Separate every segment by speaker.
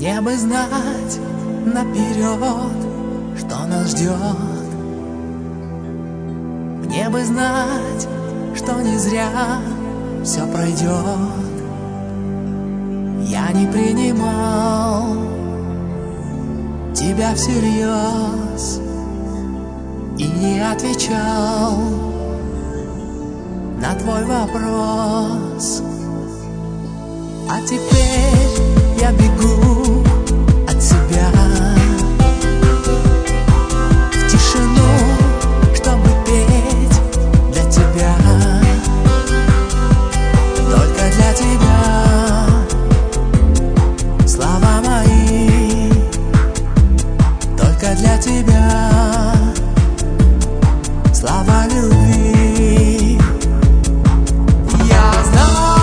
Speaker 1: Мне бы знать наперед, что нас ждет. Мне бы знать, что не зря все пройдет. Я не принимал тебя всерьез и не отвечал на твой вопрос. А теперь я бегу от тебя в тишину, чтобы петь для тебя, только для тебя. Слова мои только для тебя, слова любви. Я знаю,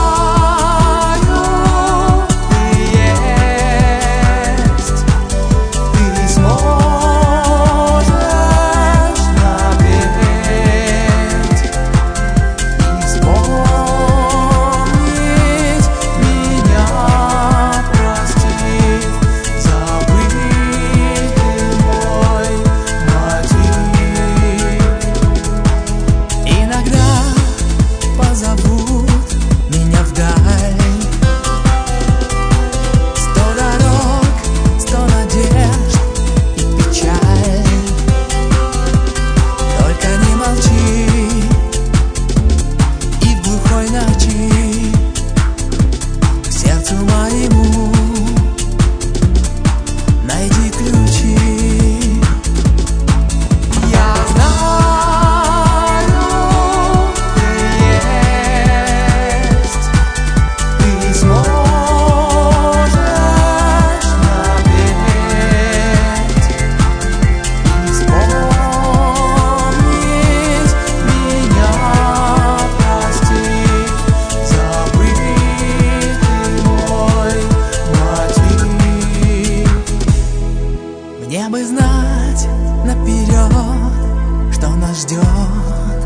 Speaker 1: мне бы знать наперед, что нас ждет.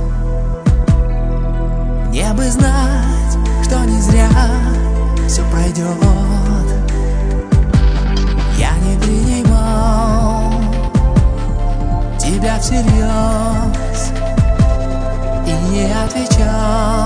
Speaker 1: Мне бы знать, что не зря все пройдет. Я не принимал тебя всерьез и не отвечал